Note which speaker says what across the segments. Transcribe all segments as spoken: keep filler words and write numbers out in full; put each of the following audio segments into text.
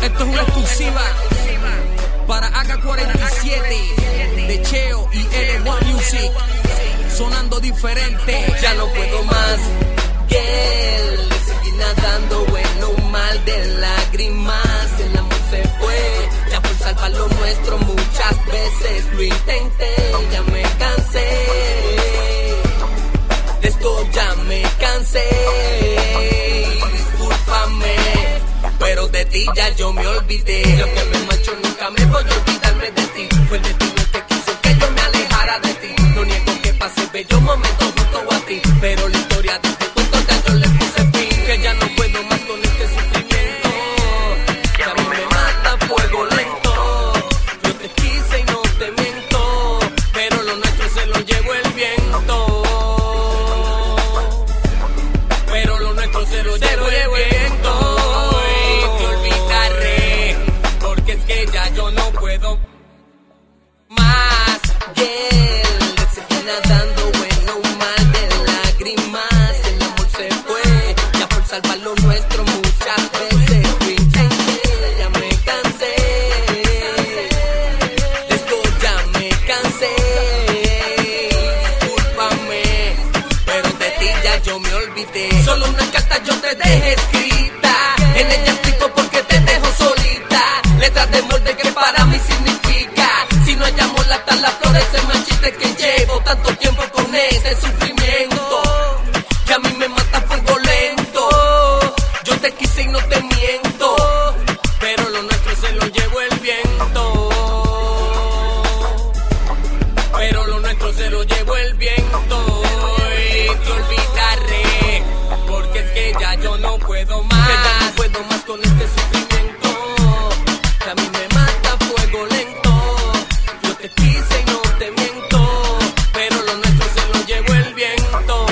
Speaker 1: Esto es una exclusiva para A K cuarenta y siete de Cheo y L uno Music, sonando diferente.
Speaker 2: Ya no puedo más que él, seguir nadando en un mal de lágrimas. El amor se fue, ya por salvar lo nuestro muchas veces lo intenté. Ya me cansé, de esto ya me cansé. Discúlpame, pero de ti ya yo me olvidé. Lo que me marchó nunca me voy a olvidarme de ti. Fue el destino el que quiso que yo me alejara de ti. No niego que pasé bellos momentos junto a ti, pero la historia de este cuento ya yo le puse fin. Que ya no puedo más con este sufrimiento, que a mí me mata fuego lento. Yo te quise y no te miento, pero lo nuestro se lo llevó el viento. Pero lo nuestro se lo llevó el viento. Ya yo no puedo más que él, de seguir nadando en un mar de lágrimas. El amor se fue, ya por salvar lo nuestro muchas veces lo intenté. Ya me cansé, de esto ya me cansé. Discúlpame, pero de ti ya yo me olvidé. Solo una carta yo te dejé escrita, en ella explico por qué te dejo solita. Letras de molde que para mí significa, si no hay amor hasta las flores se marchiten. Que llevo tanto tiempo con ese sufrimiento, que a mí me mata fuego lento. Yo te quise y no te miento, pero lo nuestro se lo llevó el viento. Pero lo nuestro se lo llevó el viento. Y te olvidaré, porque es que ya yo no puedo más. Que ya no puedo más con este sufrimiento, que a mí me mata fuego lento. Yo te quise y no te miento, pero lo nuestro se lo llevó el viento.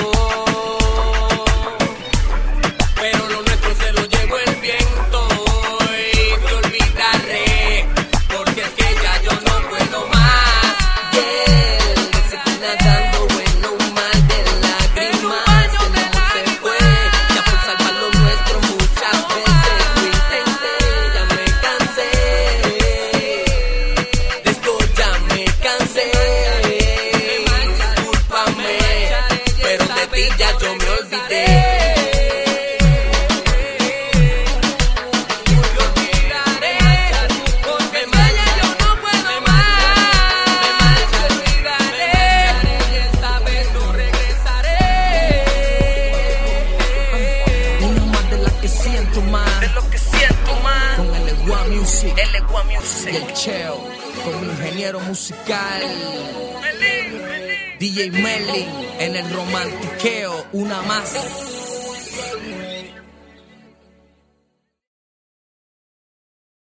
Speaker 2: Pero lo nuestro se lo llevó el viento. Y te olvidaré, porque es que ya yo no puedo más. Yeah, de seguir nadando en un mar de lágrimas. El amor se fue, ya por salvar lo nuestro muchas veces lo intenté. Ya me cansé, de esto ya me cansé. Discúlpame, pero de ti ya yo me olvidé.
Speaker 1: L uno Music y el Cheo con mi ingeniero musical D J Melly en el romantiqueo, una más.